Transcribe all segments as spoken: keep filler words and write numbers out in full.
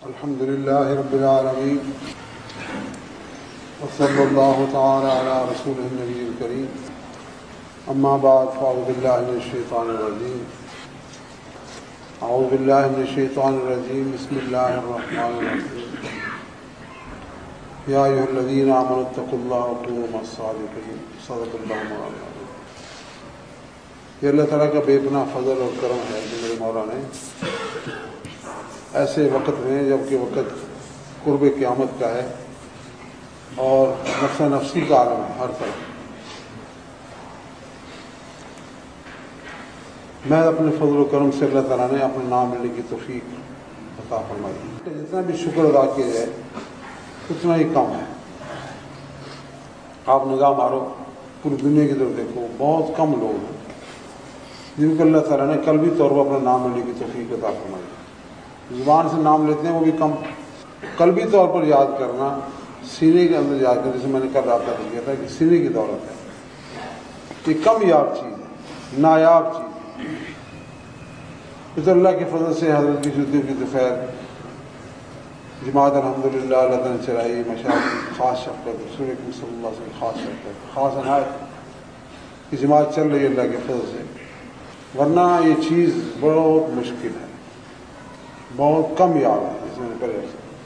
الحمد لله رب العالمين وصلى الله تعالى على رسوله النبي الكريم أما بعد فأعوذ بالله من الشيطان الرجيم أعوذ بالله من الشيطان الرجيم بسم الله الرحمن الرحيم يا أيها الذين آمنوا اتقوا الله وكونوا مع الصادقين صدق الله مولانا۔ یہ اللہ تعالیٰ کا بے پناہ فضل اور کرم ہے کہ میرے مولا نے ایسے وقت میں جب کہ وقت قرب قیامت کا ہے اور نفس نفسی کا عالم ہے ہر طرف، میں اپنے فضل و کرم سے اللہ تعالیٰ نے اپنے نام لینے کی توفیق عطا فرمائی۔ جتنا بھی شکر ادا کیا جائے اتنا ہی کم ہے۔ آپ نگاہ مارو پوری دنیا کی طرف دیکھو، بہت کم لوگ ہیں جن کو اللہ تعالیٰ نے قلبی طور پر اپنا نام لینے کی توفیق عطا فرمائی۔ زبان سے نام لیتے ہیں وہ بھی کم، قلبی طور پر یاد کرنا، سینے کے اندر یاد کرنا، جیسے میں نے کل رابطہ کیا تھا کہ سینے کی دولت ہے، یہ کم یاب چیز ہے، نایاب چیز ہے۔ اس اللہ کے فضل سے حضرت کی جدوں کی دوپہر جماعت الحمدللہ اللہ تعالیٰ نے چلائی، مشاہد کی خاص شفقت، رسول اکرم صلی اللہ علیہ وسلم خاص شفقت، خاص عنایت کی جماعت چل رہی ہے اللہ کے فضل سے، ورنہ یہ چیز بہت مشکل ہے، بہت کم یاد ہے۔ جس میں نے پہلے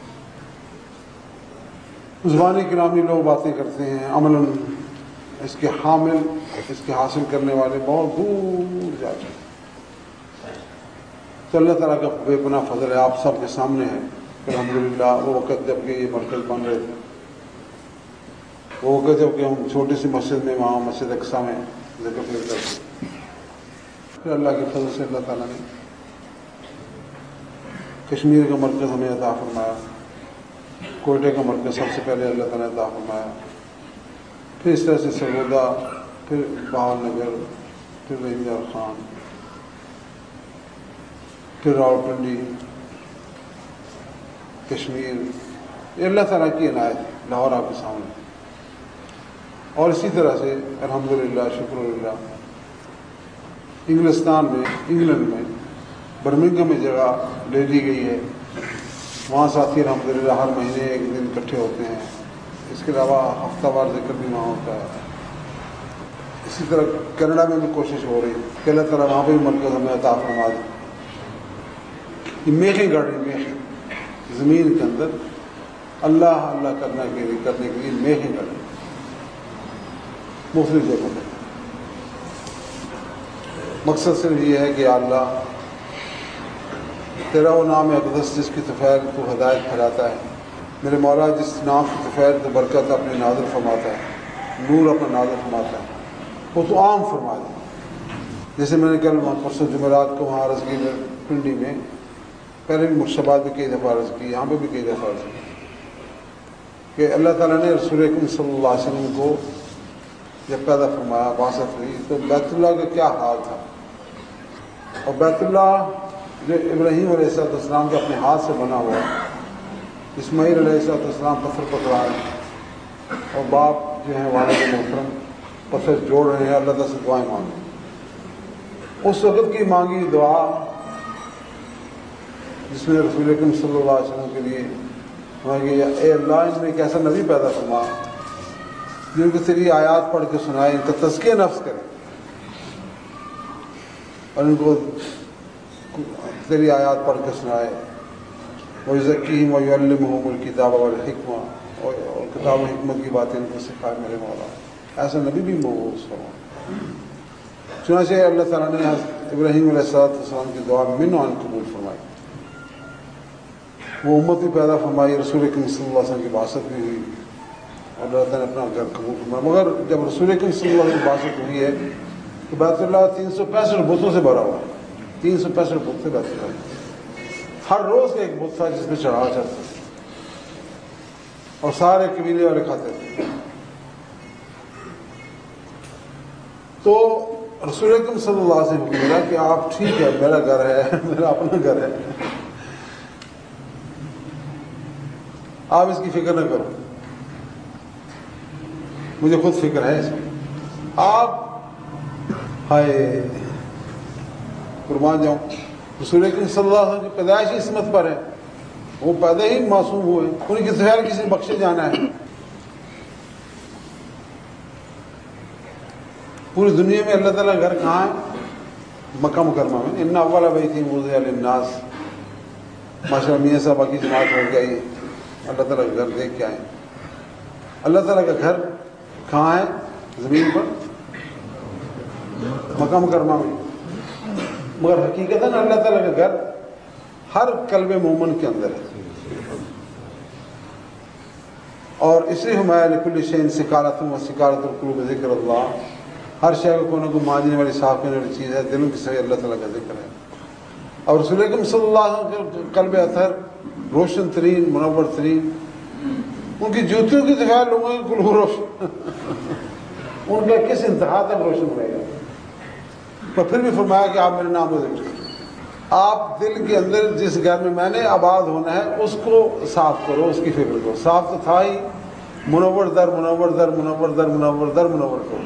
زبانی کرامی لوگ باتیں کرتے ہیں، عملاً اس کے حامل، اس کے حاصل کرنے والے بہت دور جا چکے۔ تو اللہ تعالیٰ کا بے پناہ فضل ہے، آپ سب کے سامنے ہے الحمدللہ۔ وہ وقت جب کہ یہ مرکز بن رہے تھے، وہ وقت جب کہ ہم چھوٹی سی مسجد میں وہاں مسجد اقصیٰ میں ذکر کرتے تھے، پھر اللہ کے فضل سے اللہ تعالیٰ نے کشمیر کا مرکز ہمیں عطا فرمایا، کوئٹہ کا مرکز سب سے پہلے اللہ تعالیٰ نے عطا فرمایا، پھر اس طرح سے سرگودا، پھر بہار نگر، پھر رحیم خان، پھر راولپنڈی، کشمیر، یہ اللہ تعالیٰ کی عنایت ہے، لاہور آپ کے سامنے۔ اور اسی طرح سے الحمدللہ شکر اللہ انگلستان میں، انگلینڈ میں برمنگھم میں جگہ لے لی گئی ہے، وہاں ساتھی الحمدللہ ہر مہینے ایک دن اکٹھے ہوتے ہیں۔ اس کے علاوہ ہفتہ وار ذکر بھی وہاں ہوتا ہے۔ اسی طرح کینیڈا میں بھی کوشش ہو رہی ہے کہ اللہ تعالیٰ وہاں پہ بھی مرکز ہمیں عطا فرما دے۔ یہ میخیں گڑ رہی، میخیں زمین کے اندر اللہ اللہ کرنے کے لیے کرنے کے لیے میخیں گڑ رہی مختلف جگہوں پہ۔ مقصد صرف یہ ہے کہ اللہ تیرا وہ نام اقدس جس کی طفیل تو ہدایت پھیلاتا ہے، میرے مولا جس نام کی طفیل تو برکت اپنی نازل فرماتا ہے، نور اپنا نازل فرماتا ہے، وہ تو عام فرما دے۔ جیسے میں نے کل پرسوں جمعرات کو وہاں عرض کی پنڈی میں، پہلے بھی مرشدآباد بھی کئی دفعہ عرض کی، یہاں پہ بھی کئی دفعہ عرض کی کہ اللہ تعالیٰ نے رسول اکرم صلی اللہ علیہ وسلم کو جب پیدا فرمایا، بعثت ہوئی، تو بیت اللہ کا کیا حال تھا، اور بیت اللہ جو ابراہیم علیہ السلام کے اپنے ہاتھ سے بنا ہوا، اسماعیل علیہ السلام پتھر پکڑا ہے اور باپ جو ہیں والد محترم پتھر جوڑ رہے ہیں، اللہ تعالیٰ سے دعائیں مانگ رہے ہیں۔ اس وقت کی مانگی دعا جس میں رسول اکرم صلی اللہ علیہ وسلم کے لیے مانگی، اے اللہ ان میں ایک ایسا نبی پیدا فرما جن کو تیری آیات پڑھ کے سنائے، ان کا تزکیہ نفس کرے اور ان کو تیری آیات پڑھ کے سنائے، وَيُزَكِّيهِمْ وَيُعَلِّمُهُمُ الْكِتَابَ وَالْحِكْمَةَ، اور کتاب و حکمت کی باتیں ان کو سکھائے میرے مولا۔ ایسا نبی بھی مبعوث فرما۔ چنانچہ اللہ تعالیٰ نے ابراہیم علیہ السلام کی دعا من عن قبول فرمائی، وہ امت بھی پیدا فرمائی، رسول اکرم صلی اللہ علیہ وسلم کی بعثت بھی ہوئی اور اللہ تعالیٰ نے اپنا گھر قبول فرمایا۔ مگر جب رسول اکرم صلی اللہ علیہ وسلم کی بعثت ہوئی ہے تو بیت اللہ تین سو پینسٹھ بتوں سے بھرا ہوا، تین سو پینسٹھ بت سے بیت اللہ، ہر روز کا ایک بت تھا جس میں چڑھاوا چڑھتا تھا اور سارے قبیلے والے کھاتے تھے۔ تو رسول اکرم صلی اللہ علیہ وسلم کو ملا کہ آپ ٹھیک ہے، میرا گھر ہے، میرا اپنا گھر ہے، آپ اس کی فکر نہ کرو، مجھے خود فکر ہے اس میں، آپ ہائے قربان جاؤں، رسول اکرم صلی اللہ علیہ وسلم کی پیدائش اسمت پر ہے، وہ پیدا ہی معصوم ہوئے، ان کی طفیل کسی نے بخشے جانا ہے؟ پوری دنیا میں اللہ تعالیٰ گھر کہاں ہے؟ مکہ مکرمہ میں. ان اول بیت وضع للناس. ماشاء اللہ میاں صاحب کی جماعت ہو گئی، اللہ تعالیٰ کا گھر دیکھ کے آئے. اللہ تعالیٰ کا گھر کہاں ہے زمین پر؟ مکہ مکرمہ میں. مگر حقیقت ہے نا اللہ تعالیٰ کا گھر ہر قلب مومن کے اندر ہے. اور اس لیے ہمارا لکل شیء سکارۃ و سکارۃ القلوب ذکر اللہ. ہر شے کو کونے کو ماننے والی صاف کرنے والی چیز ہے، دلوں کی صحیح اللہ تعالیٰ کا ذکر ہے. اور رسول اکرم صلی اللہ علیہ وسلم کے قلب اطہر روشن ترین منور ترین، ان کی جوتیوں کی طرح لوگوں کے قلوب روشن ان کا کس انتہا تک روشن رہے گا. تو پھر بھی فرمایا کہ آپ میرے نام کو ذکر کریں. آپ دل کے اندر جس گھر میں میں نے آباد ہونا ہے اس کو صاف کرو، اس کی فکر کرو. صاف تو تھا ہی، منور در منور در منور در منور در منور کرو.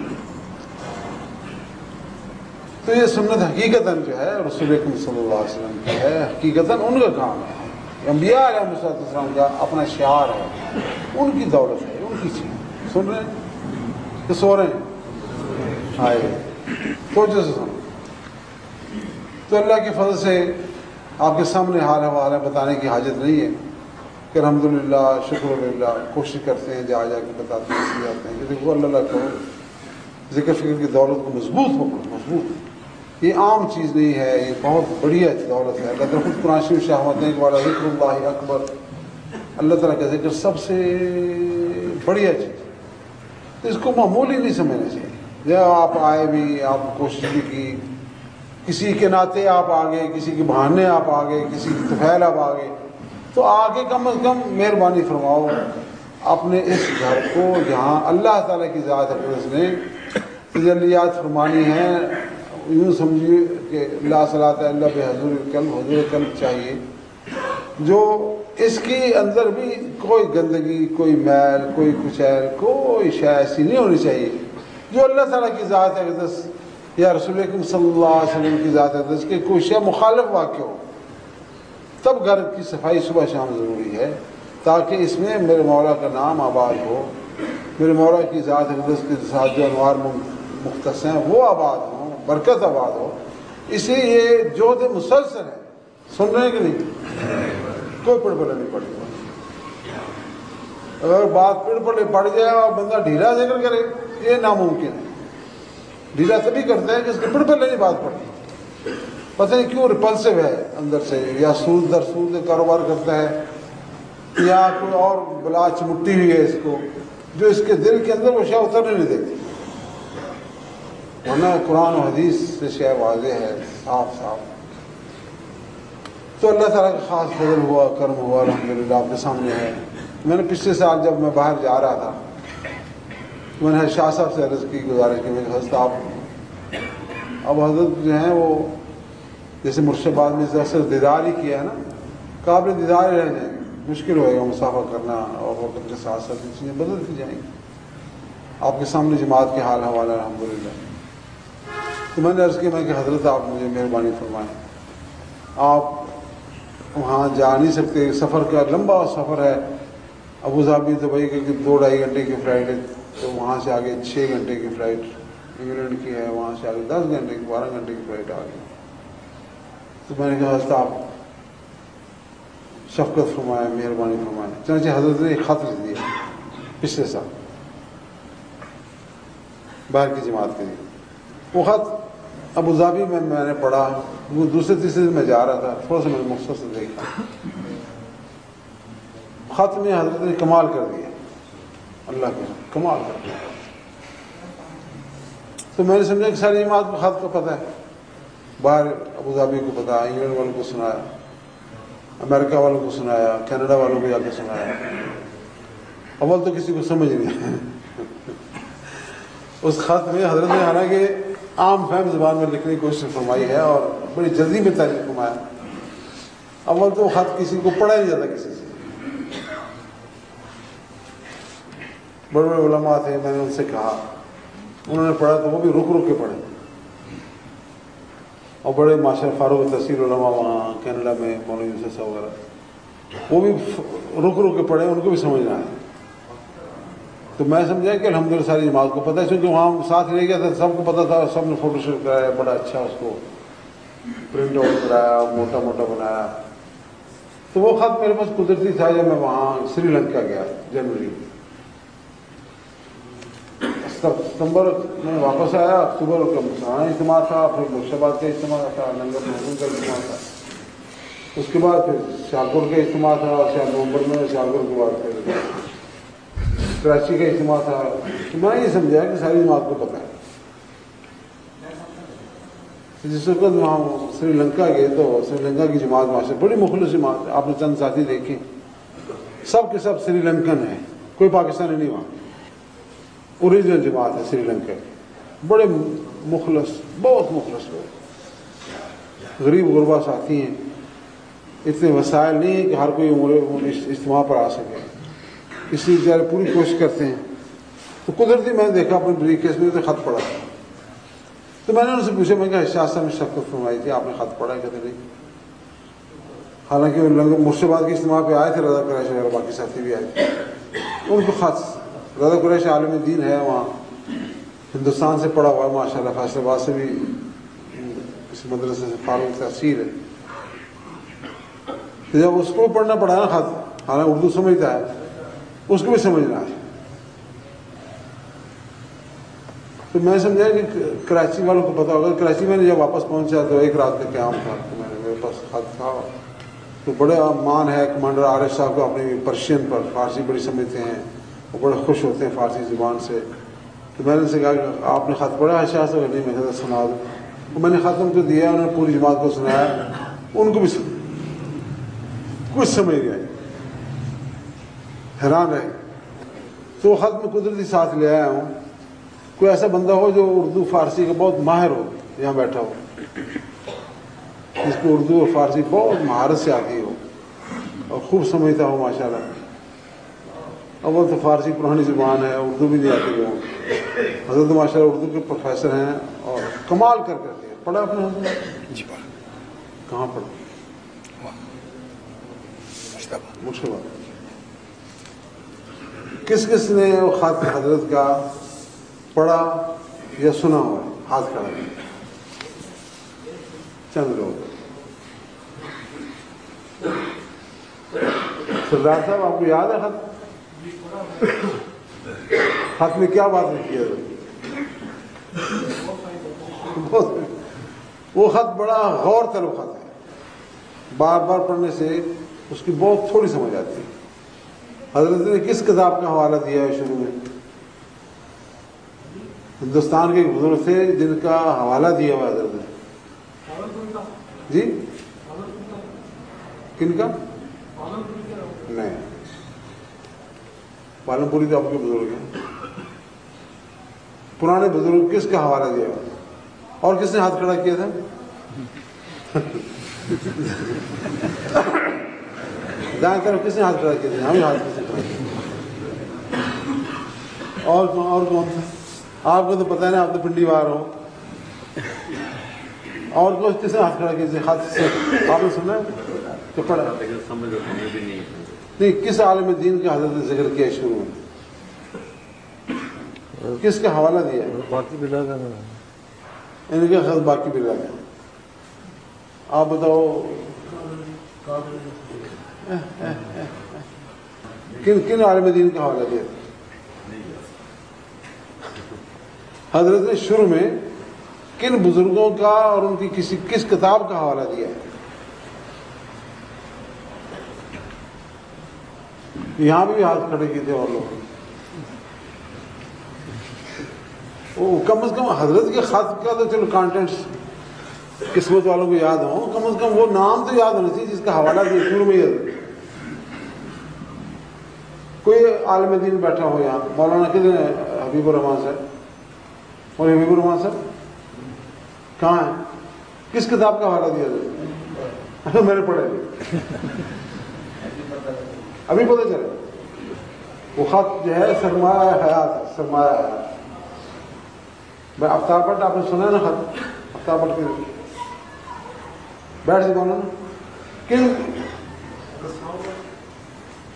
تو یہ سنت حقیقتاً جو ہے رسول اکرم صلی اللہ علیہ وسلم کی ہے، حقیقتاً ان کا کام ہے. انبیاء علیہ السلام کا اپنا شعار ہے، ان کی دولت ہے، ان کی چیز. سن رہے ہیں کہ سو رہے ہیں؟ آئے توجہ سے سنو. تو اللہ کے فضل سے آپ کے سامنے حال حوالہ بتانے کی حاجت نہیں ہے کہ الحمدللہ شکر للہ کوشش کرتے ہیں، جا جا کے بتاتے ہیں، اس جاتے ہیں کہ دیکھو اللہ اللہ کرو، ذکر فکر کی دولت کو مضبوط پکڑو. مضبوط یہ عام چیز نہیں ہے، یہ بہت بڑھیا دولت ہے. اللہ تعالیٰ خود قرآن شریف شاہمت والا ذکر اللہ اکبر، اللہ تعالیٰ کا ذکر سب سے بڑھیا چیز. اس کو معمولی نہیں سمجھنا چاہیے. جب آپ آئے بھی، آپ کوشش بھی کی، کسی کے ناطے آپ آگے، کسی کے بہانے آپ آگے، کسی کی طفیل آپ آگے، تو آگے کم از کم مہربانی فرماؤ اپنے اس گھر کو جہاں اللہ تعالیٰ کی ذات اقدس نے تجلیات فرمانی ہیں. یوں سمجھیے کہ لا صلاۃ الا بحضور القلب، حضور قلب چاہیے، جو اس کے اندر بھی کوئی گندگی، کوئی میل، کوئی کچیل، کوئی شے ایسی نہیں ہونی چاہیے جو اللہ تعالیٰ کی ذات اقدس یا رسول اکرم صلی اللہ علیہ وسلم کی ذات اقدس کے کوئی شے مخالف واقع ہو. تب گھر کی صفائی صبح شام ضروری ہے، تاکہ اس میں میرے مولا کا نام آباد ہو، میرے مولا کی ذات اقدس کے ساتھ جو انوار مختص ہیں وہ آباد ہوں، برکت آباد ہو. اسی یہ جہد مسلسل ہے. سن رہے ہیں کہ نہیں؟ کوئی پڑ پڑے نہیں پڑے. اگر بات پڑ پڑے پڑ جائے اور بندہ ڈھیلا ذکر کرے، یہ ناممکن ہے. ڈھیلا تبھی کرتا ہے کہ اس کے پڑ پڑے نہیں بات پڑتی. پتہ نہیں کیوں ریپلسو ہے اندر سے، یا سود در سود کاروبار کرتا ہے، یا کوئی اور بلا چمٹی ہوئی ہے اس کو، جو اس کے دل کے اندر وہ شے اترنے نہیں دیتی. ورنہ قرآن و حدیث سے شے واضح ہے، صاف صاف. تو اللہ تعالیٰ کا خاص فضل ہوا، کرم ہوا، الحمدللہ آپ کے سامنے ہے. میں نے پچھلے سال جب میں باہر جا رہا تھا، میں نے شاہ صاحب سے عرض کی، گزارش کی، میں حضرت آپ اب حضرت جو ہیں وہ جیسے مرشد آباد میں اکثر دیدار ہی کیا ہے نا، قابل دیدار ہی رہ جائیں گے، مشکل ہوئے گا مسافہ کرنا، اور وقت کے ساتھ ساتھ چیزیں بدلتی جائیں گی. آپ کے سامنے جماعت کے حال حوالہ الحمدللہ. تو میں نے عرض کیا میں کہ حضرت آپ مجھے مہربانی فرمائیں، آپ وہاں جا نہیں سکتے، سفر کا لمبا سفر ہے، ابوظہبی دبئی کے دو ڈھائی گھنٹے کی فلائٹ ہے، تو وہاں سے آگے چھ گھنٹے کی فلائٹ انگلینڈ کی ہے، وہاں سے آگے دس گھنٹے کی بارہ گھنٹے کی فلائٹ آ گئی. تو میں نے کہا حضرت آپ شفقت فرمائیں، مہربانی فرمائیں. چنانچہ حضرت نے ایک خط لکھ دیا پچھلے سال باہر کی جماعت کے لیے. وہ خط ابوظہبی میں میں نے پڑھا، وہ دوسرے تیسرے دن میں جا رہا تھا، تھوڑا سا میں نے مختصر سے دیکھا. خط میں حضرت نے کمال کر دیا، اللہ کے کمال کر دیا. تو میں نے سمجھا کہ ساری جماعت کو خط کو پتہ ہے، باہر ابوظہبی کو پتہ، انگلینڈ والوں کو سنایا، امریکہ والوں کو سنایا، کینیڈا والوں کو جا کے سنایا. اول تو کسی کو سمجھ نہیں. اس خط میں حضرت نے حالانکہ عام فہم زبان میں لکھنے کی کوشش فرمائی ہے اور بڑی جلدی میں تعریف فرمایا. اول تو خط کسی کو پڑھا نہیں جاتا کسی سے. بڑے بڑے علماء تھے، میں نے ان سے کہا، انہوں نے پڑھا تو وہ بھی رک رک کے پڑھے. اور بڑے ماشاء اللہ فاروق تحصیل علماء وہاں کینیڈا میں، مولوی یوسف صاحب وغیرہ، وہ بھی رک رک کے پڑھے، ان کو بھی سمجھنا ہے. تو میں سمجھا کہ الحمدللہ ساری جماعت کو پتہ ہے، کیونکہ وہاں ساتھ لے گیا تھا، سب کو پتہ تھا، سب نے فوٹو شوٹ کرایا، بڑا اچھا اس کو پرنٹ آؤٹ کرایا، موٹا موٹا بنایا. تو وہ خط میرے پاس قدرتی تھا جب میں وہاں سری لنکا گیا جنوری ستمبر میں واپس آیا. اکتوبر کا اجتماع تھا، پھر مرشدآباد کا اجتماع تھا، لنگر محروم کا اجتماع تھا، اس کے بعد پھر سیالکوٹ کا اجتماع تھا، نومبر میں سیالکوٹ کے بعد پھر کراچی کا اجتماع تھا. تو میں یہ سمجھا کہ ساری جماعت کو پتہ ہے. جس وقت وہاں سری لنکا گئے تو سری لنکا کی جماعت وہاں سے بڑی مخلص جماعت ہے. آپ نے چند ساتھی دیکھیں، سب کے سب سری لنکن ہیں، کوئی پاکستانی نہیں. وہاں اوریجنل جماعت ہے سری لنکا کی، بڑے مخلص، بہت مخلص لوگ، غریب غربا ساتھی ہیں. اتنے وسائل نہیں ہیں کہ ہر کوئی عمر اجتماع پر آ سکے، اس لیے بیچارے پوری کوشش کرتے ہیں. تو قدرتی میں نے دیکھا اپنے بریف کیس میں تو خط پڑا تھا. تو میں نے ان سے پوچھا، میں کہا شاہ صاحب نے شفقت فرمائی تھی، آپ نے خط پڑھا ہے؟ کہتے نہیں. حالانکہ وہ مرشدآباد کے اجتماع پہ آئے تھے، رضا قریشی اور باقی ساتھی بھی آئے تھے. ان کو خط، رضا قریشی عالم دین ہے، وہاں ہندوستان سے پڑھا ہوا ہے ماشاء اللہ، فیصل آباد سے بھی اس مدرسے سے فارغ تحصیل ہے. تو جب اس کو پڑھنا پڑا نا خط، حالانکہ اردو سمجھتا ہے، اس کو بھی سمجھنا ہے. تو میں سمجھا کہ کراچی والوں کو پتا ہوگا. کراچی میں نے جب واپس پہنچا تو ایک رات کا قیام تھا، تو میں نے میرے پاس خط تھا. تو بڑے مان ہے کمانڈر عارف صاحب کو اپنی پرشین پر، فارسی بڑی سمجھتے ہیں، وہ بڑے خوش ہوتے ہیں فارسی زبان سے. تو میں نے ان سے کہا کہ آپ نے خط پڑھا ہے شاہ صاحب؟ نہیں. میں نے سنا دو. تو میں نے خط ان کو دیا، انہوں نے پوری جماعت کو سنایا، ان کو بھی سن کچھ سمجھ گئے، حیران رہے. تو وہ خط میں قدرتی ساتھ لے آیا ہوں. کوئی ایسا بندہ ہو جو اردو فارسی کا بہت ماہر ہو یہاں بیٹھا ہو، جس کو اردو اور فارسی بہت مہارت سے آتی ہو اور خوب سمجھتا ہو ماشاء اللہ. اول تو فارسی پرانی زبان ہے، اردو بھی نہیں آتی ہو. حضرت ماشاء اللہ اردو کے پروفیسر ہیں اور کمال کر کرتے ہیں. پڑھا اپنے حضرت؟ جی پڑھا. کہاں پڑھا؟ مرشدآباد. کس کس نے وہ خط حضرت کا پڑھا یا سنا ہوا ہے؟ ہاتھ کھڑا ہے. چند لوگ. سردار صاحب آپ کو یاد ہے خط؟ خط میں کیا بات لکھی ہے؟ وہ خط بڑا غور طلب خط ہے، بار بار پڑھنے سے اس کی بہت تھوڑی سمجھ آتی ہے. حضرت نے کس کتاب کا حوالہ دیا ہے شروع میں؟ ہندوستان کے ایک بزرگ تھے جن کا حوالہ دیا ہوا حضرت نے. جی کن کا؟ نہیں، پالم پوری تو آپ کے بزرگ ہیں. پرانے بزرگ کس کا حوالہ دیا ہوا؟ اور کس نے ہاتھ کھڑا کیا تھا؟ دائیں طرف کس نے ہاتھ کھڑا کیا تھا؟ ہمیں ہاتھ کس نے کھڑا کیا؟ اور کون اور کون تھا؟ آپ کو تو پتہ ہے نا، آپ تو پنڈی بار ہو. اور کچھ کس نے ہاتھ کھڑا کیا تھا؟ ہاتھ سے آپ نے سنا کہ پڑھا نہیں؟ کس عالم دین کا حضرت نے ذکر کیا شروع میں؟ کس کا حوالہ دیا؟ باقی بلا کا ان کے خط باقی بلا کا. آپ بتاؤ کن کن عالم دین کا حوالہ دیا؟ حضرت نے شروع میں کن بزرگوں کا اور ان کی کسی کس کتاب کا حوالہ دیا ہے؟ یہاں بھی ہاتھ کھڑے کیے تھے اور لوگ. وہ کم از کم حضرت کے خط کا تو چلو کانٹینٹس قسمت والوں کو یاد ہوں، کم از کم وہ نام تو یاد ہونا چاہیے جس کا حوالہ دیا شروع میں. ہی کوئی عالم دین بیٹھا ہو یہاں، مولانا کدھر ہے؟ حبیب الرحمان صاحب. اور حبیب الرحمان صاحب کہاں ہے؟ کس کتاب کا حوالہ دیا؟ میں نے پڑھا نہیں، ابھی پتہ چلے. وہ خط جو ہے سرمایہ حیات ہے، سرمایہ حیات. میں آفتاب بٹ آپ نے سنا ہے نا خط؟ آفتاب بٹ کے بیٹھ سے بولو نا کن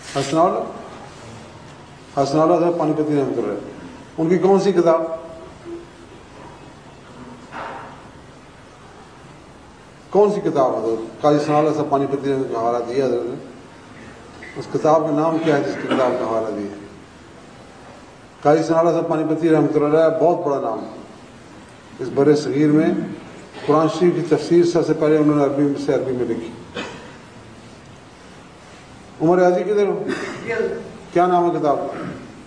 حسناؤلہ حسناؤلہ صاحب پانی پتی رحمۃ اللہ، ان کی کون سی کتاب؟ کون سی کتاب حضرت قاضی ثناءاللہ صاحب پانی پتی نے حوالہ دیا حضرت نے؟ اس کتاب کا نام کیا ہے جس کی کتاب کا حوالہ دیا؟ قاضی ثناءاللہ صاحب پانی پتی رحمۃ اللہ بہت بڑا نام ہے اس بر صغیر میں. قرآن شریف کی تفسیر سب سے پہلے انہوں نے عربی سے عربی میں لکھی. عمر ریاضی کدھر ہو؟ کیا نام ہے کتاب کا؟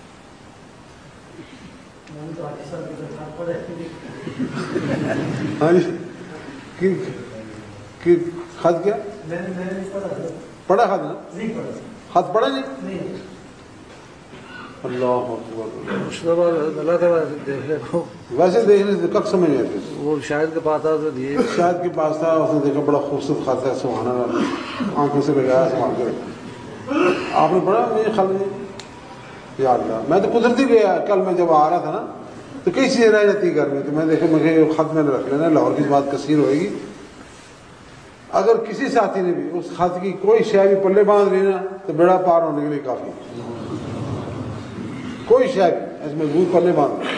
ہاں جی کہ خط کیا پڑھا؟ خط نا خط پڑھا نہیں؟ اللہ اللہ تعالیٰ دیکھ لے ویسے دیکھنے سے کب سمجھ آتے؟ وہ شاید کے پاس تھا تو دیے شاید کے پاس تھا، اس نے دیکھا بڑا خوبصورت خط ہے، سبحان اللہ، آنکھوں سے لگایا سنبھال کے رکھا. آپ نے پڑھا؟ مجھے خیال نہیں. یا اللہ، میں تو قدرتی گیا کل میں جب آ رہا تھا نا تو کئی چیزیں رہ جاتی گھر میں، تو میں دیکھا مجھے خط میں نے رکھ لینا، لاہور کی بات کثیر ہوئے گی. اگر کسی ساتھی نے بھی اس خط کی کوئی شے بھی پلے باندھ لی نا تو بیڑا پار ہونے کے لیے کافی. کوئی شے بھی ایسے مضبوط پلے باندھ لی،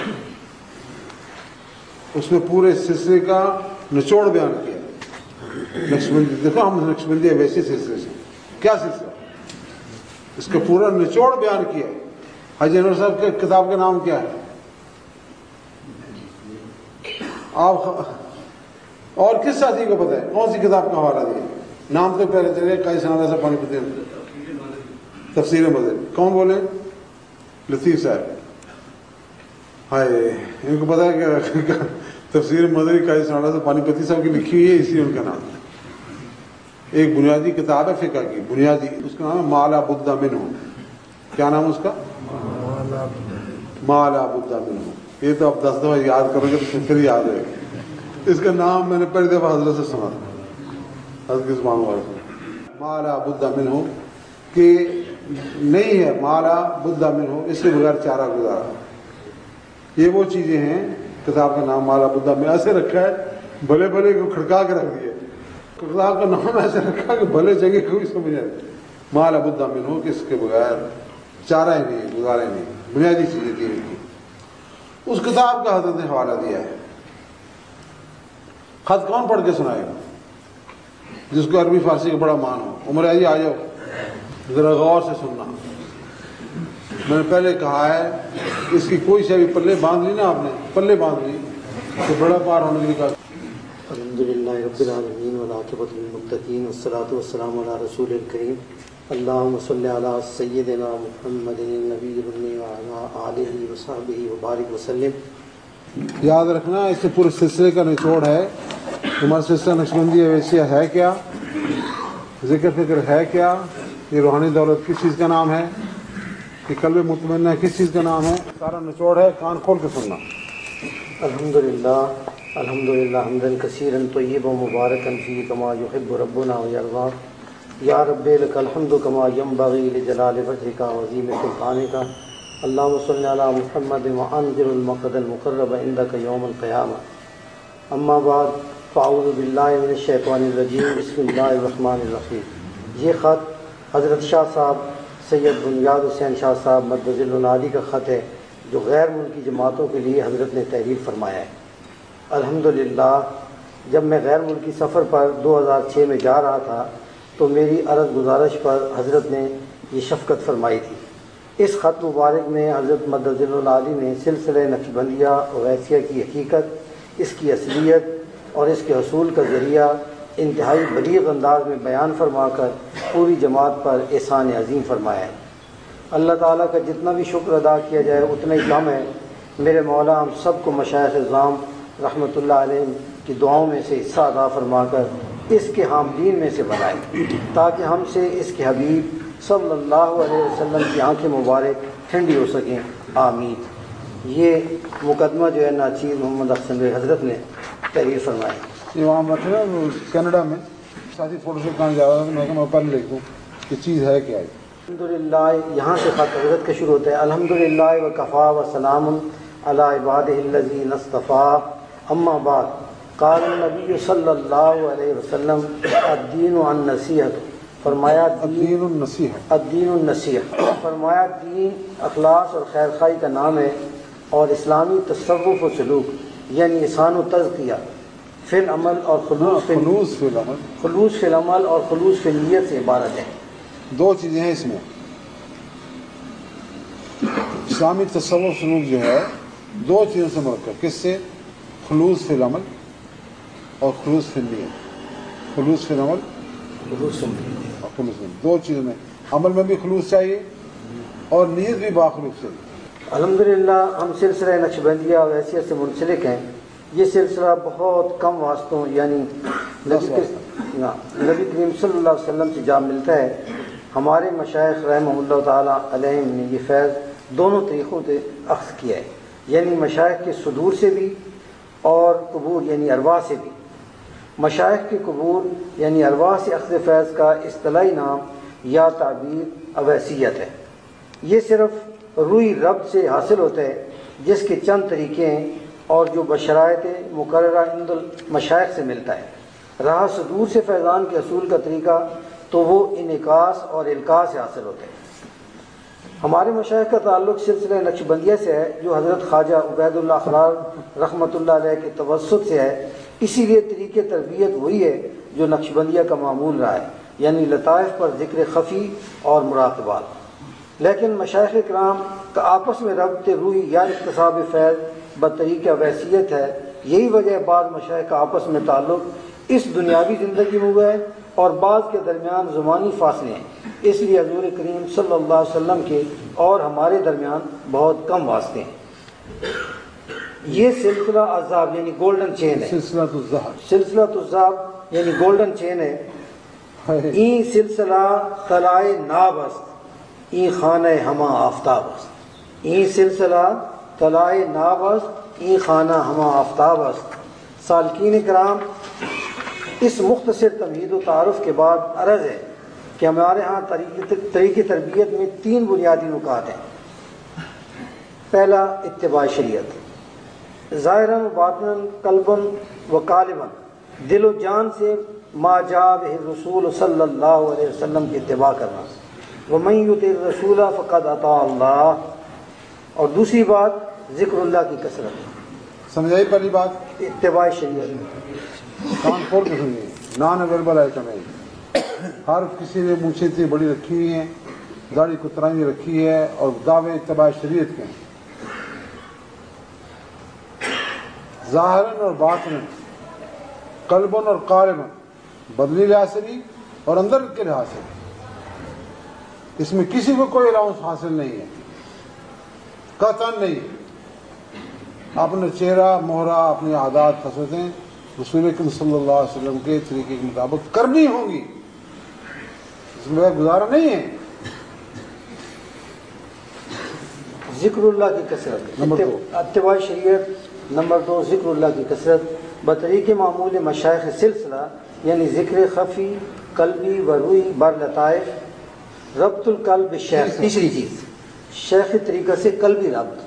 اس میں پورے سلسلے کا نچوڑ بیان کیا. نقشبندی دیکھو، ہم نقشبندی ویسے سلسلے سے کیا سلسلہ، اس کا پورا نچوڑ بیان کیا ہے. حاجی انور صاحب کے کتاب کا نام کیا ہے؟ آپ اور کس ساتھی کو پتہ ہے کون سی کتاب کا حوالہ دیا؟ نام تو پہلے چلے قاضی ثناءاللہ صاحب پانی پتی، تفسیر مدنی. کون بولے؟ لطیف صاحب. ہائے، ان کو پتا ہے کہ تفسیر مدنی قاضی ثناءاللہ صاحب پانی پتی صاحب کی لکھی ہوئی ہے، اسی ان کا نام. ایک بنیادی کتاب ہے فقہ کی، بنیادی، اس کا نام ہے ما لا بد منہ. کیا نام ہے اس کا؟ ما لا بد منہ. یہ تو آپ دس دفعہ یاد کرو گے تو پھر یاد رہے گا. اس کا نام میں نے پہلی دفعہ حضرت سے سنا تھا، حضرت کی زبان والے سے. ما لا بد منہ کہ نہیں ہے، ما لا بد منہ، اس کے بغیر چارہ گزارا. یہ وہ چیزیں ہیں. کتاب کا نام ما لا بد منہ ایسے رکھا ہے، بھلے بھلے کو کھڑکا کے رکھ دیا. کتاب کا نام ایسے رکھا کہ بھلے جگہ کوئی سمجھ آئے. ما لا بد منہ کہ اس کے بغیر چارہ ہی نہیں، گزارا ہی نہیں. بنیادی چیزیں دین کی. اس کتاب کا حضرت نے حوالہ دیا ہے. خط کون پڑھ کے سنائے گا جس کو عربی فارسی کا بڑا مان ہو؟ عمر آئیے، آ جاؤ ذرا غور سے سننا. میں نے پہلے کہا ہے اس کی کوئی شے بھی پلے باندھ لی نا، آپ نے پلے باندھ لی تو بڑا پار ہونے کے لیے کہا. الحمدللہ رب العالمین والعاقبۃ للمتقین والصلاۃ والسلام علی رسول الکریم اللہم صلی علی سیدنا محمد النبی الامی وعلی آلہ وصحبہ وبارک وسلم. یاد رکھنا اس سے پورے سلسلے کا نچوڑ ہے. ہمارا سلسلہ نقشبندی اویسیہ ہے کیا، ذکر فکر ہے کیا، یہ روحانی دولت کس چیز کا نام ہے، یہ قلب مطمئنہ کس چیز کا نام ہے، سارا نچوڑ ہے. کان کھول کے سننا. الحمدللہ الحمدللہ حمدا کثیرا طیبا مبارکا فیہ کما یحب ربنا ویرضا. یا رب لک الحمد کما ینبغی لجلال وجہک وعظیم سلطانک. اللہم صلی علی محمد وانذر المقعد المقرب عندک یوم القیامہ. اما بعد فاعوذ باللہ من الشیطان الرجیم. بسم اللہ الرحمن الرحیم. یہ خط حضرت شاہ صاحب سید بنیاد حسین شاہ صاحب مدظ العالی کا خط ہے جو غیر ملکی جماعتوں کے لیے حضرت نے تحریر فرمایا ہے. الحمدللہ جب میں غیر ملکی سفر پر دو ہزار چھ میں جا رہا تھا تو میری عرض گزارش پر حضرت نے یہ شفقت فرمائی تھی. اس خط مبارک میں حضرت مدظ العالی نے سلسلہ نقشبندیہ اویسیہ کی حقیقت، اس کی اصلیت اور اس کے حصول کا ذریعہ انتہائی بلیغ انداز میں بیان فرما کر پوری جماعت پر احسان عظیم فرمایا ہے. اللہ تعالیٰ کا جتنا بھی شکر ادا کیا جائے اتنا ہی کم ہے. میرے مولا ہم سب کو مشائخ اعظام رحمۃ اللہ علیہ کی دعاؤں میں سے حصہ ادا فرما کر اس کے حاملین میں سے بنائے تاکہ ہم سے اس کے حبیب صلی اللہ علیہ وسلم کی آنکھیں مبارک ٹھنڈی ہو سکیں. آمین. یہ مقدمہ جو ہے ناچیز محمد احسن حضرت نے تحریر فرمائی. یہ وہاں بیٹھے نا کینیڈا میں ساتھی فوٹو شوٹ کرنے جا رہا تھا، میں کہا میں پہلے لکھ دوں کہ چیز ہے کیا ہے. الحمدللہ یہاں سے خط حضرت کا شروع ہوتا ہے. الحمدللہ وکفا وسلام علی عبادہ الذین اصطفیٰ. اما بعد قال النبی صلی اللہ علیہ وسلم الدین النصیحۃ فرمایا دین الدین النصیحہ، الدین النصیحہ، فرمایا دین اخلاص اور خیر خواہی کا نام ہے، اور اسلامی تصوف و سلوک یعنی احسان و تزکیہ فی العمل اور خلوص فی خلوص فی العمل، خلوص فی العمل اور خلوص فی نیت سے عبارت ہے۔ دو چیزیں ہیں اس میں۔ اسلامی تصوف سلوک جو ہے دو چیزوں سے مرکب، کس سے؟ خلوص فی العمل اور خلوص فی النیت۔ خلوص فی العمل خلوص فی نیت، اور خلوص فی النیت، دو چیزوں میں، عمل میں بھی خلوص چاہیے اور نیت بھی باخلوص چاہیے۔ الحمدللہ ہم سلسلہ نقشبندیہ اور حیثیت سے منسلک ہیں۔ یہ سلسلہ بہت کم واسطوں یعنی نبی کریم نبی کریم صلی اللہ علیہ وسلم سے جا ملتا ہے۔ ہمارے مشائخ رحمہ اللہ تعالیٰ علیہ نے یہ فیض دونوں طریقوں سے اخذ کیا ہے، یعنی مشائخ کے صدور سے بھی اور قبور یعنی ارواح سے بھی۔ مشائخ کے قبور یعنی ارواح سے اخذ فیض کا اصطلاحی نام یا تعبیر اویسیت ہے۔ یہ صرف روئی رب سے حاصل ہوتا ہے، جس کے چند طریقے ہیں اور جو بشرائط مقررہ عند المشائخ سے ملتا ہے۔ رہا صدور سے فیضان کے حصول کا طریقہ تو وہ انعکاس اور القاء سے حاصل ہوتا ہے۔ ہمارے مشائخ کا تعلق سلسلہ نقشبندیہ سے ہے، جو حضرت خواجہ عبید اللہ خرار رحمۃ اللہ علیہ کے توسط سے ہے۔ اسی لیے طریق تربیت وہی ہے جو نقشبندیہ کا معمول رہا ہے، یعنی لطائف پر ذکر خفی اور مراقبات۔ لیکن مشائخ کرام کا آپس میں ربط روئی یا اکتساب فیض بطریق ویسیت ہے۔ یہی وجہ بعض مشائخ کا آپس میں تعلق اس دنیاوی زندگی میں ہوا ہے اور بعض کے درمیان زمانی فاصلے ہیں۔ اس لیے حضور کریم صلی اللہ علیہ وسلم کے اور ہمارے درمیان بہت کم واسطے ہیں۔ یہ سلسلہ عذاب یعنی گولڈن چین ہے، سلسلہ الذہب، سلسلہ الذہب یعنی گولڈن چین ہے۔ این سلسلہ طلائے نابست، این خانہ ہما آفتاب است۔ این سلسلہ طلائے نابست، این خانہ ہما آفتاب است۔ سالکین کرام، اس مختصر تمہید و تعارف کے بعد عرض ہے کہ ہمارے ہاں طریق تربیت میں تین بنیادی نکات ہیں۔ پہلا، اتباع شریعت، ظاہراً و باطناً، قلباً و قالباً، دل و جان سے ما جاء بہ الرسول صلی اللہ علیہ وسلم کی اتباع کرنا۔ ومن یطع الرسول فقد اطاع اللہ۔ اور دوسری بات، ذکر اللہ کی کثرت۔ سمجھائی پہلی بات؟ اتباع شریعت، کان کھول کے سنیے، نان اویلیبل آئٹم ہے۔ حرف کسی نے مونچھیں اتنی بڑی رکھی ہوئی ہیں، داڑھی کترائی رکھی ہے اور دعوے اتباع شریعت کے ہیں۔ ظاہراً اور باطناً، قلباً اور قالباً، بدنی لحاظ سے بھی اور اندر کے لحاظ سے بھی، اس میں کسی کو کوئی الاؤنس حاصل نہیں ہے، قطعاً نہیں۔ اپنا چہرہ مہرہ، اپنی عادات خصلتیں رسول اکرم صلی اللہ علیہ وسلم کے طریقے کے مطابق کرنی ہوں گی، اس میں گزارا نہیں ہے۔ ذکر اللہ کی کثرت، نمبر دو، اتباع شریعت۔ نمبر دو، ذکر اللہ کی کثرت بطریق معمول مشائخ سلسلہ، یعنی ذکر خفی قلبی و روئی بر لطائف، ربط القلب شیخ۔ تیسری چیز، شیخ طریقہ سے قلبی ربط۔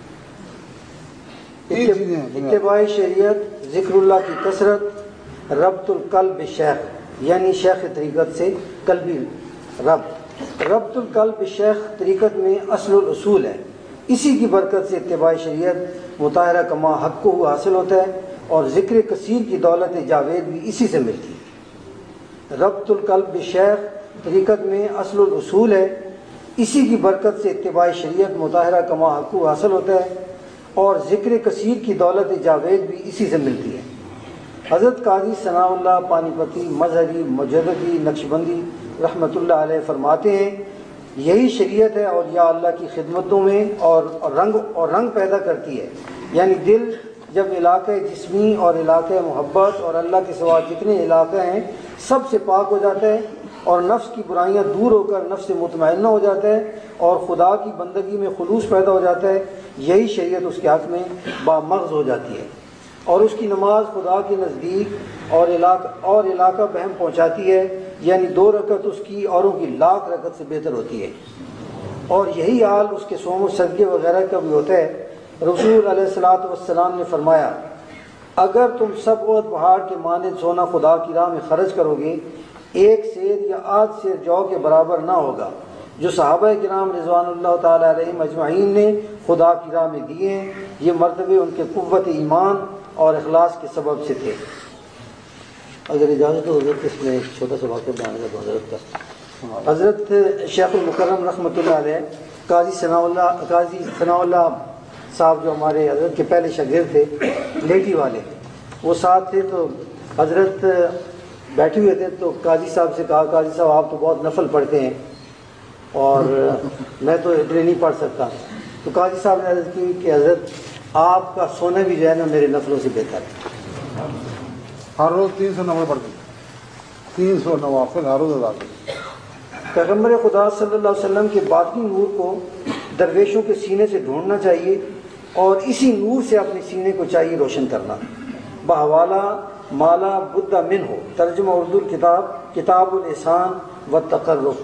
اتباع شریعت، ذکر اللہ کی کثرت، ربط القلب شیخ یعنی شیخ طریقت سے قلبی ربط۔ ربط القلب شیخ طریقت میں اصل الاصول ہے، اسی کی برکت سے اتباع شریعت مطالعہ کما حق کو حاصل ہوتا ہے، اور ذکر کثیر کی دولت جاوید بھی اسی سے ملتی ہے۔ ربط القلب شیخ طریقت میں اصل الاصول ہے، اسی کی برکت سے اتباع شریعت مطالعہ کما حق کو حاصل ہوتا ہے، اور ذکر کثیر کی دولت جاوید بھی اسی سے ملتی ہے۔ حضرت قاضی ثناء اللہ پانی پتی مظہری مجددی نقشبندی رحمۃ اللہ علیہ فرماتے ہیں، یہی شریعت ہے اور یا اللہ کی خدمتوں میں اور رنگ اور رنگ پیدا کرتی ہے، یعنی دل جب علاقہ جسمی اور علاقہ محبت اور اللہ کے سوا جتنے علاقے ہیں سب سے پاک ہو جاتا ہے، اور نفس کی برائیاں دور ہو کر نفس مطمئنہ ہو جاتا ہے، اور خدا کی بندگی میں خلوص پیدا ہو جاتا ہے، یہی شریعت اس کے حق میں بامغز ہو جاتی ہے، اور اس کی نماز خدا کے نزدیک اور علاقہ اور علاقہ بہم پہنچاتی ہے، یعنی دو رکعت اس کی اوروں کی لاکھ رکعت سے بہتر ہوتی ہے، اور یہی حال اس کے صوم و صدقے وغیرہ کا بھی ہوتا ہے۔ رسول علیہ الصلوۃ والسلام نے فرمایا، اگر تم سب احد پہاڑ کے مانند سونا خدا کی راہ میں خرچ کرو گے ایک سیر یا آدھ سیر جو کے برابر نہ ہوگا، جو صحابہ کرام رضوان اللہ تعالیٰ علیہم اجمعین نے خدا کی راہ میں دیے ہیں۔ یہ مرتبے ان کے قوت ایمان اور اخلاص کے سبب سے تھے۔ اگر اجازت ہو حضرت اس میں ایک چھوٹا سا واقعہ بیان کر دوں حضرت کا۔ حضرت شیخ المکرم رحمۃ اللہ علیہ قاضی ثناء اللہ قاضی ثناء اللہ صاحب جو ہمارے حضرت کے پہلے شاگرد تھے، لیٹی والے، وہ ساتھ تھے۔ تو حضرت بیٹھے ہوئے تھے تو قاضی صاحب سے کہا، قاضی صاحب آپ تو بہت نفل پڑھتے ہیں اور میں تو اتنے نہیں پڑھ سکتا۔ تو قاضی صاحب نے عرض کی کہ حضرت آپ کا سونا بھی جو ہے نا میرے نفلوں سے بہتر ہے۔ ہر روز تین سو نمبر پڑھتے ہیں، تین سو نوافل ہر روز ادا کرتے ہیں۔ پیغمبر خدا صلی اللہ علیہ وسلم کے باطنی نور کو درویشوں کے سینے سے ڈھونڈنا چاہیے اور اسی نور سے اپنے سینے کو چاہیے روشن کرنا۔ بحوالہ مالا بدھا من ہو، ترجمہ اردو کتاب کتاب الاحسان و تقرب۔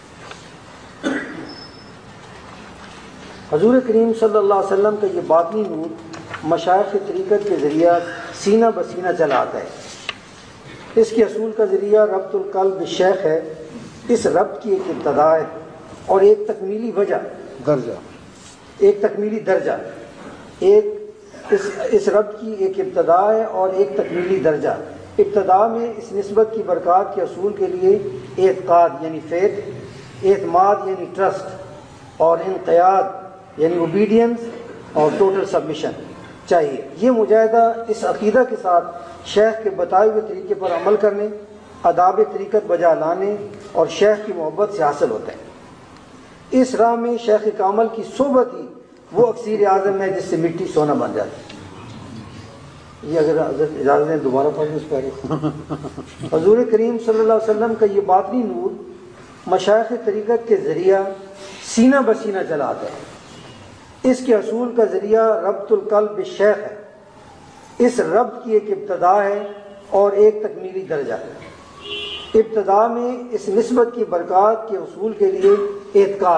حضور کریم صلی اللہ علیہ وسلم کا یہ باطنی نور مشائخ طریقت کے ذریعہ سینہ بسینہ چلا آتا ہے۔ اس کے اصول کا ذریعہ ربط القلب بالشیخ ہے۔ اس ربط کی ایک ابتدا ہے اور ایک تکمیلی وجہ درجہ ایک تکمیلی درجہ ایک اس اس ربط کی ایک ابتدا ہے اور ایک تکمیلی درجہ۔ ابتدا میں اس نسبت کی برکات کے اصول کے لیے اعتقاد یعنی فیتھ، اعتماد یعنی ٹرسٹ، اور انقیاد یعنی اوبیڈینس اور ٹوٹل سبمیشن چاہیے۔ یہ مجاہدہ اس عقیدہ کے ساتھ شیخ کے بتائے ہوئے طریقے پر عمل کرنے، آداب طریقت بجا لانے اور شیخ کی محبت سے حاصل ہوتا ہے۔ اس راہ میں شیخ کامل کی صحبت ہی وہ اکسیر اعظم ہے جس سے مٹی سونا بن جاتی ہے۔ یہ اگر حضرت اجازت دیں دوبارہ پڑھیں اس پہلے۔ حضور کریم صلی اللہ علیہ وسلم کا یہ باطنی نور مشائخ طریقت کے ذریعہ سینہ بسینہ چلا آتا ہے۔ اس کے اصول کا ذریعہ ربط القلب بالشیخ ہے۔ اس ربط کی ایک ابتدا ہے اور ایک تکمیلی درجہ ہے۔ ابتدا میں اس نسبت کی برکات کے اصول کے لیے اعتقاد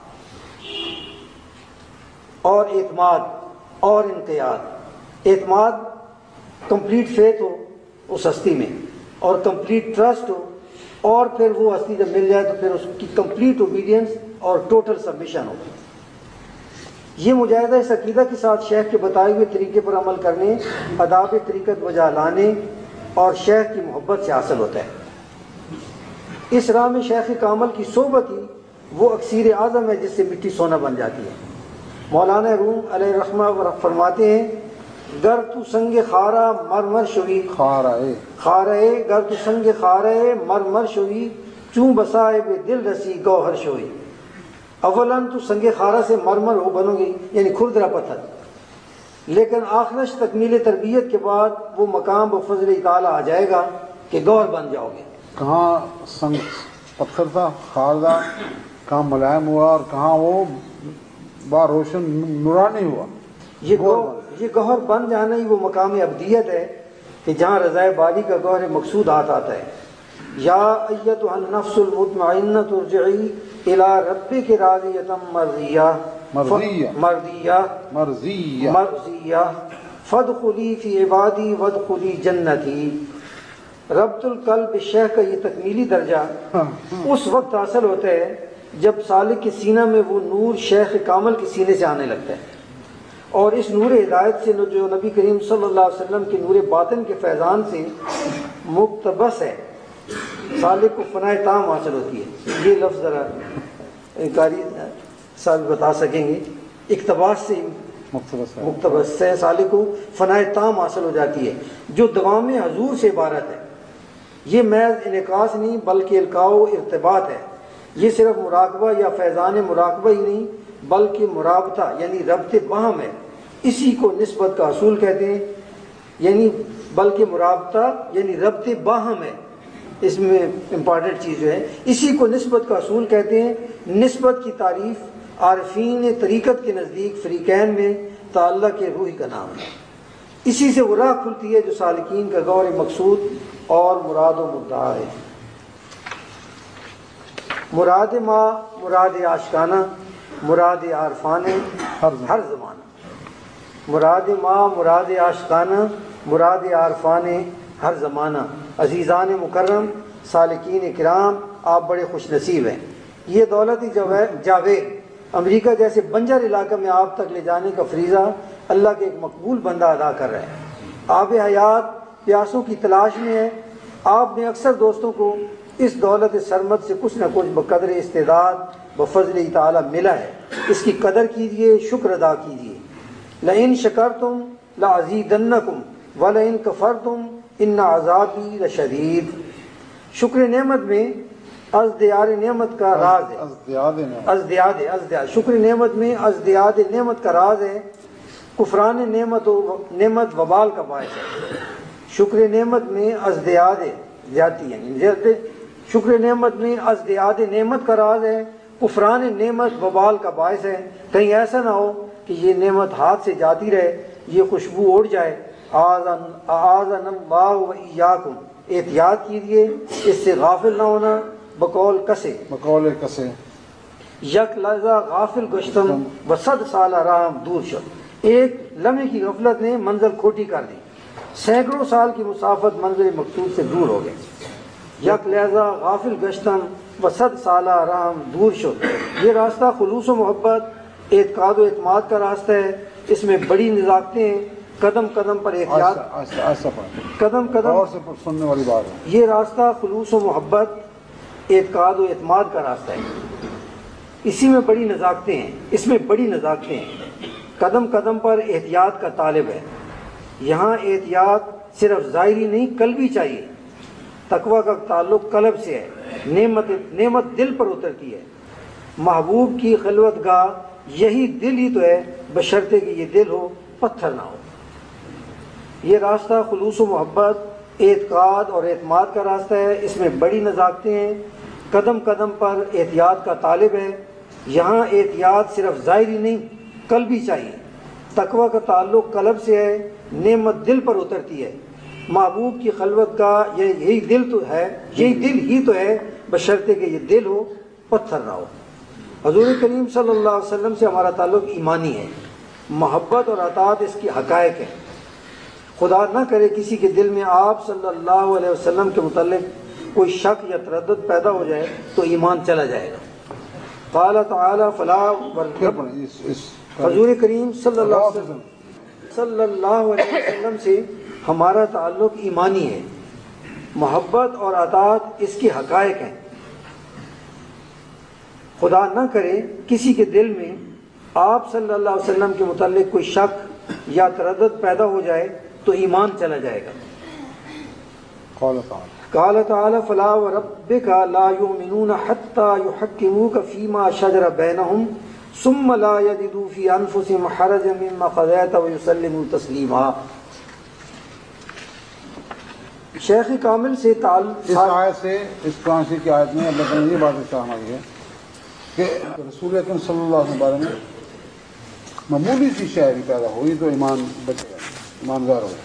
اور اعتماد اور انقیاد۔ اعتماد کمپلیٹ فیتھ ہو اس ہستی میں، اور کمپلیٹ ٹرسٹ ہو، اور پھر وہ ہستی جب مل جائے تو پھر اس کی کمپلیٹ اوبیڈینس اور ٹوٹل سبمیشن ہو۔ یہ مجاہدہ اس عقیدہ کے ساتھ شیخ کے بتائے ہوئے طریقے پر عمل کرنے، آداب طریقت بجا لانے اور شیخ کی محبت سے حاصل ہوتا ہے۔ اس راہ میں شیخ کامل کی صحبت ہی وہ اکسیر اعظم ہے جس سے مٹی سونا بن جاتی ہے۔ مولانا روم علیہ الرحمہ فرماتے ہیں، گر تو سنگ خارا مر مر شوی خارائے خارے گر تو سنگ خارے مر مر شوی چوں بسائے بے دل رسی گوہر شوی۔ اولاً تو سنگ خارا سے مرمر ہو بنو گی یعنی کھردرا پتھر، لیکن آخرش تکمیل تربیت کے بعد وہ مقام و فضل تعالیٰ آ جائے گا کہ گوہر بن جاؤ گے۔ کہاں سنگ پتھر تھا، خاردہ، کہاں ملائم ہوا اور کہاں وہ با روشن نورانی ہوا۔ یہ گوہر یہ گوہر بن جانا ہی وہ مقام ابدیت ہے کہ جہاں رضائے باری کا گوہر مقصود ہاتھ آتا ہے۔ یا ایتھا النفس المطمئنہ ارجعی الی ربک راضیۃ مرضیہ مرضیہ مرضیہ مرضیہ مرضیہ فادخلی فی عبادی وادخلی جنتی۔ ربط القلب شیخ کا یہ تکمیلی درجہ اس وقت حاصل ہوتا ہے جب سالک کے سینہ میں وہ نور شیخ کامل کے سینے سے آنے لگتا ہے، اور اس نور ہدایت سے جو نبی کریم صلی اللہ علیہ وسلم کے نور باطن کے فیضان سے مقتبس ہے، سالک کو فنائے تام حاصل ہوتی ہے۔ یہ لفظ ذرا قاری صاحب بتا سکیں گے، اقتباس سے مقتبس ہے، مقتبس سے سالک کو فنائے تام حاصل ہو جاتی ہے، جو دوام حضور سے عبارت ہے۔ یہ محض انعکاس نہیں بلکہ القاء و ارتباط ہے۔ یہ صرف مراقبہ یا فیضان مراقبہ ہی نہیں بلکہ مرابطہ یعنی ربط باہم ہے۔ اسی کو نسبت کا اصول کہتے ہیں، یعنی بلکہ مرابطہ یعنی ربط باہم ہے۔ اس میں امپارٹنٹ چیز جو ہے، اسی کو نسبت کا اصول کہتے ہیں۔ نسبت کی تعریف عارفین طریقت کے نزدیک فریقین میں تعلق روحی کا نام ہے۔ اسی سے وہ راہ کھلتی ہے جو سالکین کا غور مقصود اور مراد و مدعا ہے۔ مراد ما مراد عاشقانہ مراد عارفانہ ہر زمانہ۔ مراد ما مراد عاشقانہ مراد عارفانہ ہر زمانہ۔ عزیزان مکرم سالکین کرام آپ بڑے خوش نصیب ہیں۔ یہ دولت جاوید امریکہ جیسے بنجر علاقے میں آپ تک لے جانے کا فریضہ اللہ کے ایک مقبول بندہ ادا کر رہے ہیں۔ آب حیات پیاسوں کی تلاش میں ہے۔ آپ نے اکثر دوستوں کو اس دولت سرمد سے کچھ نہ کچھ بقدر استعداد بفضل تعالی ملا ہے، اس کی قدر کیجئے، شکر ادا کیجئے۔ لئن شکرتم لازیدنکم ولئن کفرتم ان عذابی لشدید۔ شکر نعمت میں ازدیاد نعمت کا راز ہے۔ ازدیاد ازدیاد شکر نعمت میں ازدیاد نعمت کا راز ہے۔ کفران نعمت و نعمت وبال کا باعث ہے۔ شکر نعمت میں ازدیاد زیادتی ہے، شکر نعمت میں ازدیاد نعمت کا راز ہے، کفران نعمت وبال کا باعث ہے۔ کہیں ایسا نہ ہو کہ یہ نعمت ہاتھ سے جاتی رہے، یہ خوشبو اڑ جائے۔ اعاذنا اللہ و ایاکم، احتیاط کیجیے اس سے غافل نہ ہونا۔ بقول کسے بقول کسے یک لحظہ غافل گشتم و صد سال آرام دور شد۔ ایک لمحے کی غفلت نے منزل کھوٹی کر دی، سینکڑوں سال کی مسافت منزل مقصود سے دور ہو گئے۔ یک لحظہ غافل گشتم و صد سال آرام دور شد۔ یہ راستہ خلوص و محبت، اعتقاد و اعتماد کا راستہ ہے۔ اس میں بڑی نزاکتیں ہیں، قدم قدم پر احتیاط، قدم قدم اور سے سننے والی بات ہے۔ یہ راستہ خلوص و محبت، اعتقاد و اعتماد کا راستہ ہے، اسی میں بڑی نزاکتیں ہیں، اس میں بڑی نزاکتیں ہیں۔ قدم قدم پر احتیاط کا طالب ہے۔ یہاں احتیاط صرف ظاہری نہیں قلبی چاہیے۔ تقویٰ کا تعلق قلب سے ہے، نعمت نعمت دل پر اترتی ہے۔ محبوب کی خلوت گاہ یہی دل ہی تو ہے، بشرطے کہ یہ دل ہو، پتھر نہ ہو۔ یہ راستہ خلوص و محبت، اعتقاد اور اعتماد کا راستہ ہے، اس میں بڑی نزاکتیں ہیں۔ قدم قدم پر احتیاط کا طالب ہے۔ یہاں احتیاط صرف ظاہری نہیں قلبی چاہیے۔ تقویٰ کا تعلق قلب سے ہے، نعمت دل پر اترتی ہے۔ محبوب کی خلوت کا یہ یہی دل تو ہے، یہی دل ہی تو ہے، بشرطے کہ یہ دل ہو، پتھر نہ ہو۔ حضور کریم صلی اللہ علیہ وسلم سے ہمارا تعلق ایمانی ہے، محبت اور اطاعت اس کی حقائق ہیں۔ خدا نہ کرے کسی کے دل میں آپ صلی اللہ علیہ وسلم کے متعلق کوئی شک یا تردد پیدا ہو جائے تو ایمان چلا جائے گا۔ قال تعالی فلا حضور کریم صلی اللہ علیہ وسلم صلی اللہ علیہ وسلم سے ہمارا تعلق ایمانی ہے، محبت اور اطاعت اس کی حقائق ہیں۔ خدا نہ کرے کسی کے دل میں آپ صلی اللہ علیہ وسلم کے متعلق کوئی شک یا تردد پیدا ہو جائے تو ایمان چلا جائے گا۔ قال تعالی فلا وربک لا یؤمنون حتی یحکموک فیما شجر بینہم ثم لا یجدوا فی انفسہم حرجا مما قضیت ویسلموا تسلیما۔ شیخ کامل سے تعلق اس آیت سے، اس قرآن شریف کی آیت میں اللہ تعالیٰ نے یہ بات ارشاد فرمائی ہے کہ رسول اکرم صلی اللہ علیہ وسلم کے بارے میں معمولی سی شاعری پیدا ہوئی تو ایمان بچے گا، ایماندار ہوگا۔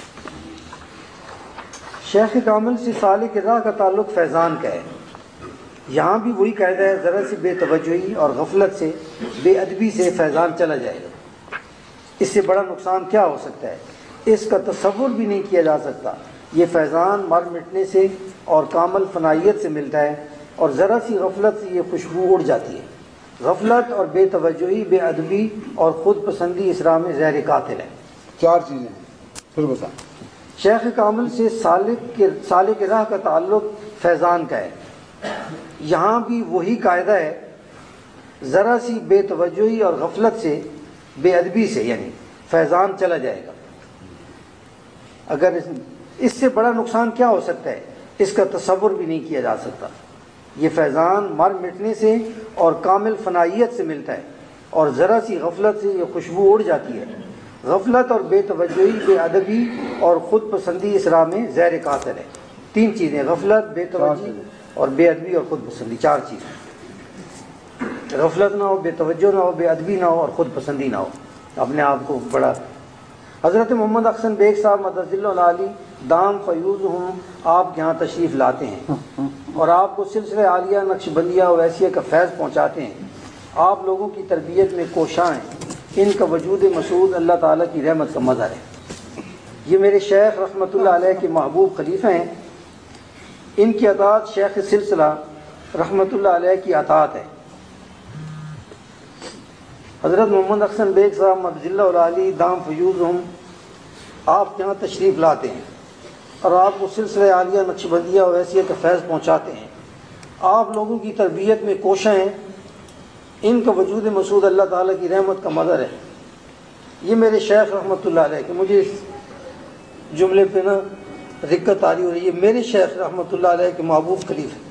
شیخ کامل سے سالک راہ کا تعلق فیضان کا ہے۔ یہاں بھی وہی قاعدہ ہے، ذرا سی بے توجہی اور غفلت سے، بے ادبی سے فیضان چلا جائے گا۔ اس سے بڑا نقصان کیا ہو سکتا ہے، اس کا تصور بھی نہیں کیا جا سکتا۔ یہ فیضان مر مٹنے سے اور کامل فنائیت سے ملتا ہے، اور ذرا سی غفلت سے یہ خوشبو اڑ جاتی ہے۔ غفلت اور بے توجہی، بے ادبی اور خود پسندی اس راہ میں زہر قاتل ہے۔ چار چیزیں پھر بتا۔ شیخ کامل سے سالک کے سالک راہ کا تعلق فیضان کا ہے۔ یہاں بھی وہی قاعدہ ہے، ذرا سی بے توجہی اور غفلت سے، بے ادبی سے یعنی فیضان چلا جائے گا۔ اگر اس, اس سے بڑا نقصان کیا ہو سکتا ہے، اس کا تصور بھی نہیں کیا جا سکتا۔ یہ فیضان مر مٹنے سے اور کامل فنائیت سے ملتا ہے، اور ذرا سی غفلت سے یہ خوشبو اڑ جاتی ہے۔ غفلت اور بے توجہی، بے ادبی اور خود پسندی اس راہ میں زہر قاتل ہے۔ تین چیزیں، غفلت، بے توجہی اور بے ادبی اور خود پسندی، چار چیزیں۔ غفلت نہ ہو، بے توجہ نہ ہو، بے ادبی نہ ہو اور خود پسندی نہ ہو، اپنے آپ کو بڑا۔ حضرت محمد احسن بیگ صاحب مدد اللہ علی دام فیوز ہوں آپ کے یہاں تشریف لاتے ہیں اور آپ کو سلسلہ عالیہ نقش بندیہ ویسیہ کا فیض پہنچاتے ہیں۔ آپ لوگوں کی تربیت میں کوشاں ہیں، ان کا وجود مسعود اللہ تعالیٰ کی رحمت کا مظہر ہے۔ یہ میرے شیخ رحمۃ اللہ علیہ کے محبوب خلیفہ ہیں، ان کی اطاعت شیخ سلسلہ رحمۃ اللہ علیہ کی اطاعت ہے۔ حضرت محمد احسن بیگ صاحب مدجلہ العالی دام فیوزہم آپ یہاں تشریف لاتے ہیں اور آپ کو سلسلہ عالیہ نقشبندیہ و حیثیت فیض پہنچاتے ہیں۔ آپ لوگوں کی تربیت میں کوشاں ہیں، ان کا وجود مسعود اللہ تعالیٰ کی رحمت کا مظہر ہے۔ یہ میرے شیخ رحمۃ اللہ علیہ کہ مجھے اس جملے پہ نا دقت آ رہی ہو رہی ہے، میرے شیخ رحمۃ اللہ علیہ کے محبوب خلیف ہیں۔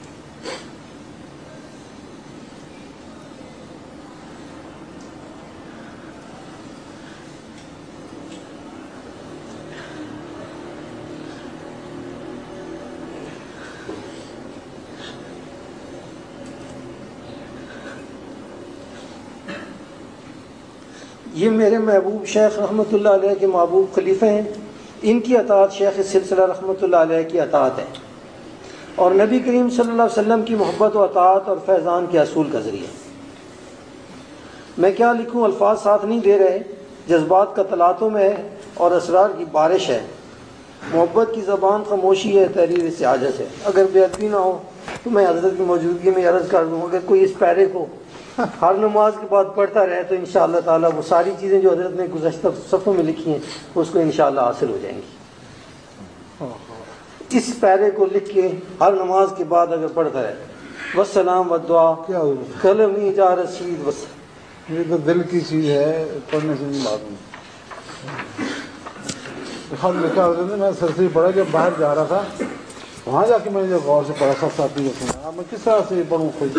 یہ میرے محبوب شیخ رحمۃ اللہ علیہ کے محبوب خلیفہ ہیں، ان کی اطاعت شیخ سلسلہ رحمۃ اللہ علیہ کی اطاعت ہے اور نبی کریم صلی اللہ علیہ وسلم کی محبت و اطاعت اور فیضان کے اصول کا ذریعہ۔ میں کیا لکھوں، الفاظ ساتھ نہیں دے رہے، جذبات کا تلاطم میں ہے اور اسرار کی بارش ہے۔ محبت کی زبان خاموشی ہے، تحریر سے عاجز ہے۔ اگر بے ادبی نہ ہو تو میں حضرت کی موجودگی میں عرض کر دوں، اگر کوئی اس پیرے کو ہر نماز کے بعد پڑھتا رہے تو انشاءاللہ تعالیٰ وہ ساری چیزیں جو حضرت نے گزشتہ صفحوں میں لکھی ہیں اس کو انشاءاللہ حاصل ہو جائیں گی۔ اس پیرے کو لکھ کے ہر نماز کے بعد اگر پڑھتا رہے، والسلام والدعا کیا ہو قلمی جا رسید بس، یہ تو دل کی چیز ہے، پڑھنے سے نہیں بات نہیں۔ خط لکھا حضرت نے، میں سرسری پڑھا جب باہر جا رہا تھا، وہاں جا کے میں نے جب غور سے پڑھا سب ساتھی کو سنا، میں کس طرح سے یہ پڑھوں خود۔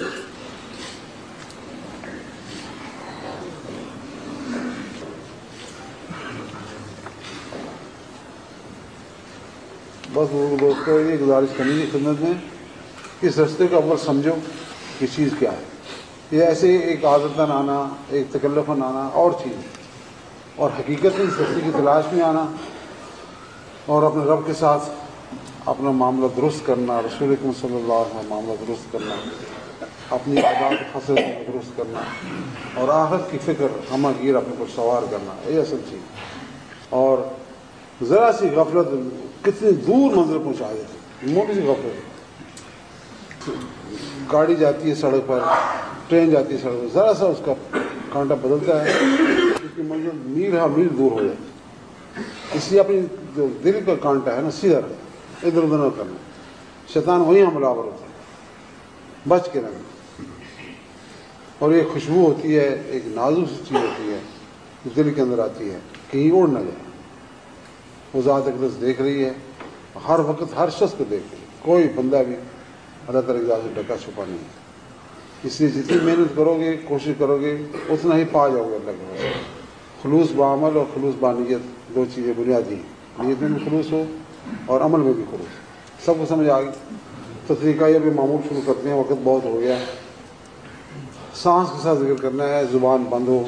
بس وہ لوگ کو یہ گزارش کرنی کی خدمت میں، اس رستے کو اول سمجھو کہ چیز کیا ہے۔ یہ ایسے ایک عادتاً آنا، ایک تکلفاً آنا اور چیز، اور حقیقت میں اس رستے کی تلاش میں آنا اور اپنے رب کے ساتھ اپنا معاملہ درست کرنا، رسول اکرم صلی اللہ علیہ وسلم معاملہ درست کرنا، اپنی عادات حسرت کو درست کرنا اور آخرت کی فکر ہمہ گیر اپنے پر سوار کرنا، یہ اصل چیز۔ اور ذرا سی غفلت کتنی دور منزل پہنچا دیتی، موٹی سی غفلت، گاڑی جاتی ہے سڑک پر، ٹرین جاتی ہے سڑک پر، ذرا سا اس کا کانٹا بدلتا ہے، اس کی منزل میل ہاں میل دور ہو جاتی ہے۔ اس لیے اپنی جو دل کا کانٹا ہے نا سیدھا رکھنا، ادھر ادھر نہ کرنا، شیطان وہیں حملہ آور ہوتا ہے، بچ کے رہنا۔ اور یہ خوشبو ہوتی ہے، ایک نازک سی چیز ہوتی ہے جو دل کے اندر آتی ہے، کہیں اڑ نہ جائے۔ وہ ذات اقدس دیکھ رہی ہے، ہر وقت ہر شخص کو دیکھ رہی ہے، کوئی بندہ بھی اللہ تعالیٰ کی ذات سے ڈکا چھپا نہیں ہے۔ اس لیے جتنی محنت کرو گے، کوشش کرو گے، اتنا ہی پا جاؤ گے اللہ کے پاس۔ خلوص بعمل اور خلوص بانیت دو چیزیں بنیادی ہیں، نیت میں بھی خلوص ہو اور عمل میں بھی خلوص۔ سب کو سمجھ آ گئی؟ تو طریقہ یہ بھی معمول شروع کرتے ہیں، وقت بہت ہو گیا۔ سانس کے ساتھ ذکر کرنا ہے، زبان بند ہو،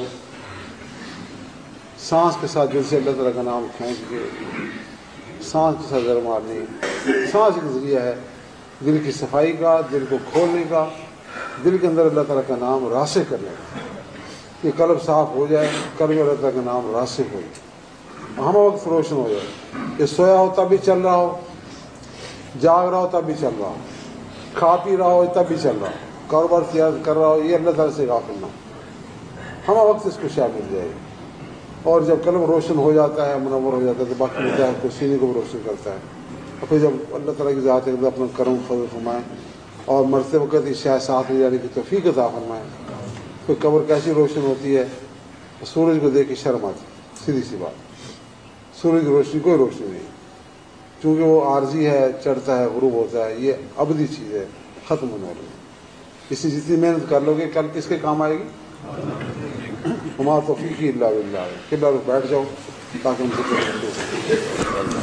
سانس کے ساتھ دل سے اللہ تعالیٰ کا نام کھینچ کے سانس کے ساتھ ذرا مارنی۔ سانس ایک ذریعہ ہے دل کی صفائی کا، دل کو کھولنے کا، دل کے اندر اللہ تعالیٰ کا نام راسخ کرنے کا۔ یہ قلب صاف ہو جائے، قلب اللہ تعالیٰ کا نام راسخ ہو جائے، ہم وقت روشن ہو جائے۔ یہ سویا ہو تب بھی چل رہا ہو، جاگ رہا ہو تب بھی چل رہا ہو، کھا پی رہا ہو تب بھی چل رہا ہو، کاروبار کیا کر رہا ہو، یہ اللہ تعالیٰ سے غافل نہ ہو، ہم وقت اس کو شامل مل جائے گی۔ اور جب قلب روشن ہو جاتا ہے، منور ہو جاتا ہے، تو باقی ہوتا ہے کو سینے کو بھی روشن کرتا ہے۔ اور پھر جب اللہ تعالیٰ کی ذات ہے اپنا کرم فضل فرمائے اور مرتے وقت اس شاید ساتھ لے جانے کی توفیق عطا فرمائے، پھر قبر کیسی روشن ہوتی ہے، سورج کو دیکھ کے شرم آتی، سیدھی سی بات۔ سورج کی روشنی کوئی روشنی نہیں، چونکہ وہ عارضی ہے، چڑھتا ہے، غروب ہوتا ہے، یہ ابدی چیز ہے، ختم ہونے والی ہے۔ اس لیے جتنی محنت کر لو گے کل کس کے کام آئے گی؟ ہمارا توفیق الا باللہ۔ کہ بیٹھ جاؤ تاکہ ہم ذکر کرتے ہیں۔